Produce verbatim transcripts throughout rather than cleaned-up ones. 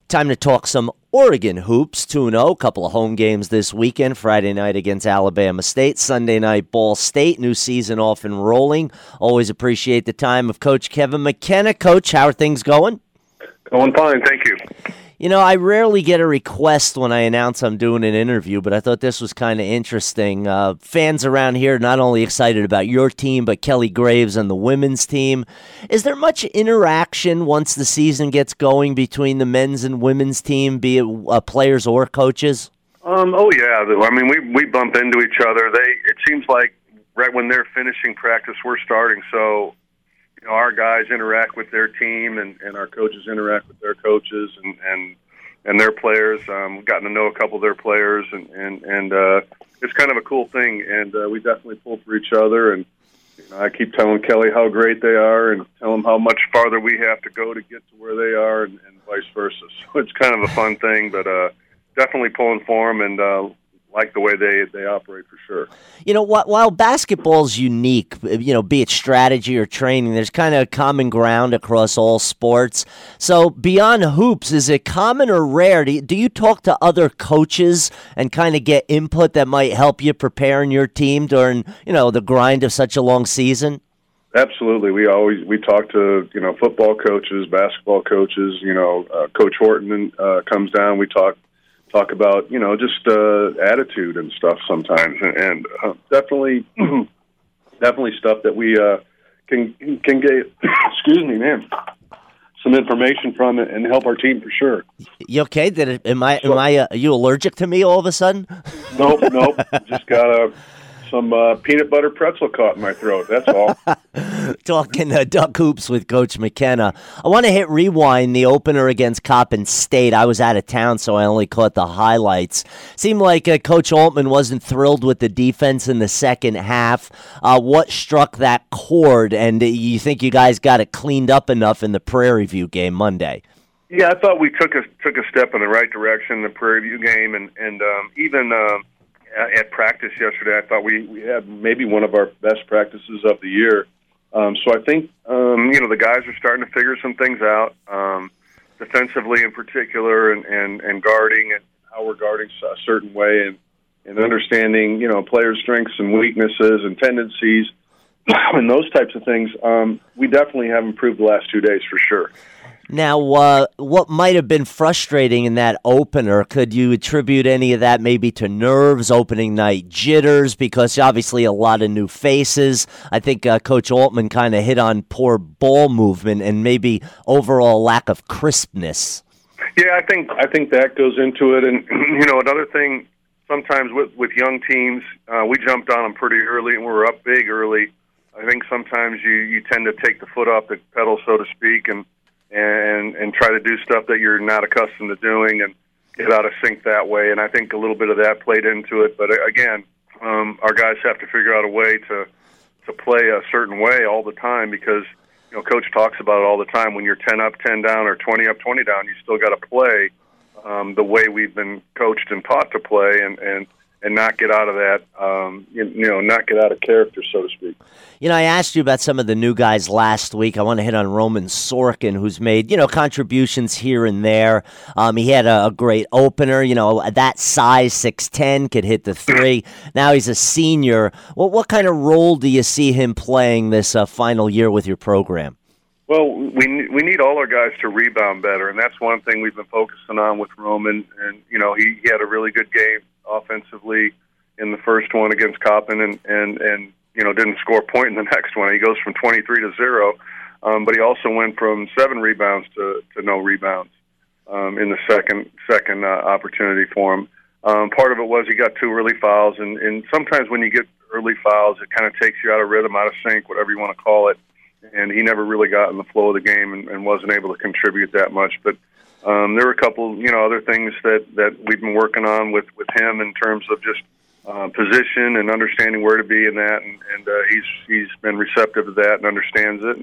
Time to talk some Oregon hoops. two and oh, couple of home games this weekend. Friday night against Alabama State. Sunday night, Ball State. New season off and rolling. Always appreciate the time of Coach Kevin McKenna. Coach, how are things going? Going fine, thank you. You know, I rarely get a request when I announce I'm doing an interview, but I thought this was kind of interesting. Uh, fans around here not only excited about your team, but Kelly Graves and the women's team. Is there much interaction once the season gets going between the men's and women's team, be it uh, players or coaches? Um, oh, yeah. I mean, we we bump into each other. They It seems like right when they're finishing practice, we're starting. So, you know, our guys interact with their team, and, and our coaches interact with their coaches and, and, and their players. Um, we've gotten to know a couple of their players, and, and, and uh, it's kind of a cool thing, and uh, we definitely pull for each other. And you know, I keep telling Kelly how great they are and tell them how much farther we have to go to get to where they are, and, and vice versa. So it's kind of a fun thing, but uh, definitely pulling for them, and uh, like the way they, they operate for sure. You know, while basketball's unique, you know, be it strategy or training, there's kind of common ground across all sports. So beyond hoops, is it common or rare? Do you, do you talk to other coaches and kind of get input that might help you preparing your team during, you know, the grind of such a long season? Absolutely. We always we talk to, you know, football coaches, basketball coaches. You know, uh, Coach Horton uh, comes down. We talk talk about, you know, just uh, attitude and stuff sometimes, and, and uh, definitely, definitely stuff that we uh, can can get. Excuse me, man. Some information from it and help our team for sure. You okay? Did it, am I? Am I? Uh, are you allergic to me all of a sudden? Nope, nope. Just got a. Some uh, peanut butter pretzel caught in my throat, that's all. Talking uh, Duck Hoops with Coach McKenna. I want to hit rewind the opener against Coppin State. I was out of town, so I only caught the highlights. Seemed like uh, Coach Altman wasn't thrilled with the defense in the second half. Uh, what struck that chord, and uh, you think you guys got it cleaned up enough in the Prairie View game Monday? Yeah, I thought we took a took a step in the right direction in the Prairie View game, and, and um, even um, – at practice yesterday, I thought we, we had maybe one of our best practices of the year. Um, so I think, um, you know, the guys are starting to figure some things out, um, defensively in particular, and, and, and guarding and how we're guarding a certain way, and, and understanding, you know, players' strengths and weaknesses and tendencies and those types of things. Um, we definitely have improved the last two days for sure. Now, uh, what might have been frustrating in that opener, could you attribute any of that maybe to nerves, opening night jitters, because obviously a lot of new faces? I think uh, Coach Altman kind of hit on poor ball movement and maybe overall lack of crispness. Yeah, I think I think that goes into it. And, you know, another thing, sometimes with, with young teams, uh, we jumped on them pretty early and we were up big early. I think sometimes you, you tend to take the foot off the pedal, so to speak, and and and try to do stuff that you're not accustomed to doing and get out of sync that way. And I think a little bit of that played into it. But again, um, our guys have to figure out a way to to play a certain way all the time, because, you know, Coach talks about it all the time. When you're ten up, ten down, or twenty up, twenty down, you still got to play um, the way we've been coached and taught to play, and, and, and not get out of that, um, you, you know, not get out of character, so to speak. You know, I asked you about some of the new guys last week. I want to hit on Roman Sorkin, who's made, you know, contributions here and there. Um, he had a, a great opener, you know, that size, six ten, could hit the three. Now he's a senior. Well, what kind of role do you see him playing this uh, final year with your program? Well, we we need all our guys to rebound better, and that's one thing we've been focusing on with Roman. And, you know, he, he had a really good game offensively in the first one against Coppin, and, and, and you know, didn't score a point in the next one. He goes from twenty-three to zero, um, but he also went from seven rebounds to, to no rebounds um, in the second second uh, opportunity for him. Um, part of it was he got two early fouls, and, and sometimes when you get early fouls, it kind of takes you out of rhythm, out of sync, whatever you want to call it, and he never really got in the flow of the game and, and wasn't able to contribute that much. But um, there were a couple, you know, other things that, that we've been working on with, with him in terms of just Uh, position and understanding where to be in that, and, and uh, he's he's been receptive to that and understands it, and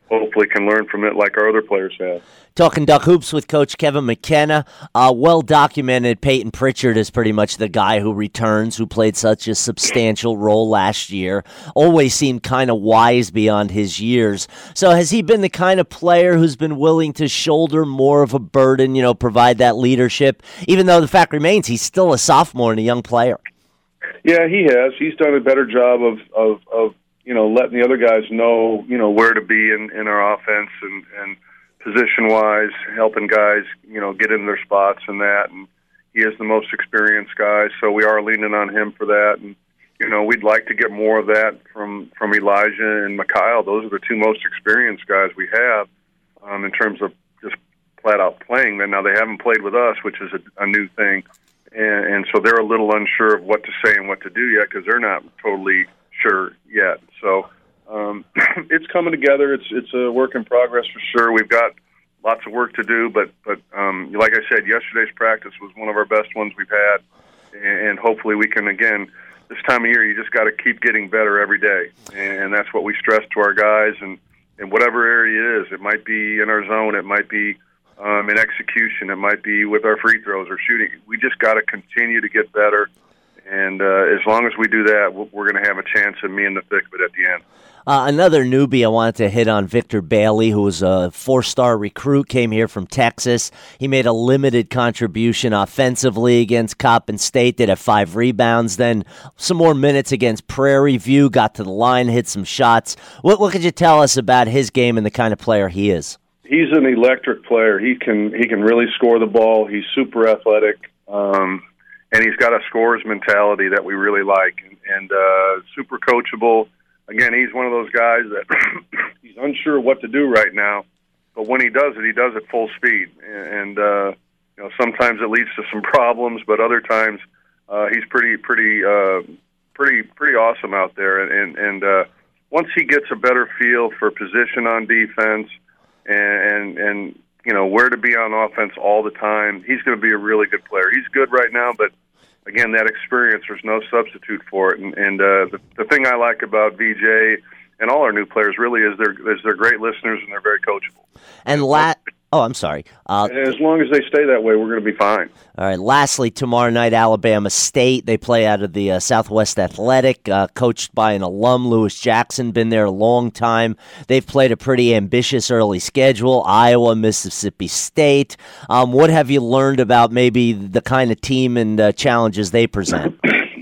hopefully can learn from it like our other players have. Talking Duck Hoops with Coach Kevin McKenna. Uh, well documented, Peyton Pritchard is pretty much the guy who returns, who played such a substantial role last year. Always seemed kind of wise beyond his years. So has he been the kind of player who's been willing to shoulder more of a burden, you know, provide that leadership, even though the fact remains he's still a sophomore and a young player? Yeah, he has. He's done a better job of, of, of you know, letting the other guys know, you know, where to be in, in our offense and, and position-wise, helping guys, you know, get in their spots and that. And he is the most experienced guy, so we are leaning on him for that. And, you know, we'd like to get more of that from, from Elijah and Mikhail. Those are the two most experienced guys we have um, in terms of just flat-out playing. Now, they haven't played with us, which is a, a new thing. And, and so they're a little unsure of what to say and what to do yet because they're not totally sure yet. So um, it's coming together. It's it's a work in progress for sure. We've got lots of work to do, but but um, like I said, yesterday's practice was one of our best ones we've had, and, and hopefully we can again. This time of year, you just got to keep getting better every day, and, and that's what we stress to our guys. And in whatever area it is, it might be in our zone, it might be um, in execution, it might be with our free throws or shooting. We just got to continue to get better. And uh, as long as we do that, we're going to have a chance of me in the thick of it at the end. Uh, another newbie I wanted to hit on, Victor Bailey, who was a four-star recruit, came here from Texas. He made a limited contribution offensively against Coppin State, did have five rebounds, then some more minutes against Prairie View, got to the line, hit some shots. What, what could you tell us about his game and the kind of player he is? He's an electric player. He can he can really score the ball. He's super athletic. Um And he's got a scorer's mentality that we really like, and, and uh, super coachable. Again, he's one of those guys that he's unsure what to do right now, but when he does it, he does it full speed. And uh, you know, sometimes it leads to some problems, but other times uh, he's pretty, pretty, uh, pretty, pretty awesome out there. And and uh, once he gets a better feel for position on defense and and, and you know where to be on offense all the time, he's going to be a really good player. He's good right now, but again, that experience, there's no substitute for it. And, and uh, the, the thing I like about V J and all our new players really is they're, is they're great listeners and they're very coachable. And la- oh, I'm sorry. Uh, and as long as they stay that way, we're going to be fine. All right. Lastly, tomorrow night, Alabama State. They play out of the uh, Southwest Athletic, uh, coached by an alum, Lewis Jackson, been there a long time. They've played a pretty ambitious early schedule, Iowa, Mississippi State. Um, what have you learned about maybe the kind of team and uh, challenges they present?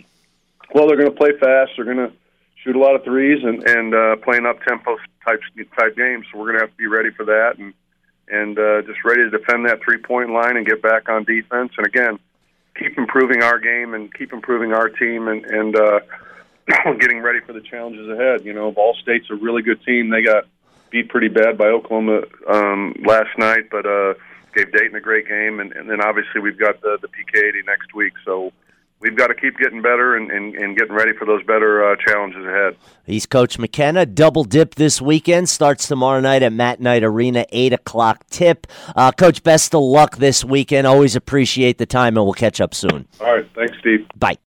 Well, they're going to play fast. They're going to shoot a lot of threes and, and uh, playing up-tempo type, type games, so we're going to have to be ready for that. And and uh, just ready to defend that three-point line and get back on defense. And, again, keep improving our game and keep improving our team and, and uh, getting ready for the challenges ahead. You know, Ball State's a really good team. They got beat pretty bad by Oklahoma um, last night, but uh, gave Dayton a great game. And, and then, obviously, we've got the, the P K eighty next week. So we've got to keep getting better and, and, and getting ready for those better uh, challenges ahead. He's Coach McKenna. Double dip this weekend. Starts tomorrow night at Matt Knight Arena, eight o'clock tip. Uh, Coach, best of luck this weekend. Always appreciate the time, and we'll catch up soon. All right. Thanks, Steve. Bye.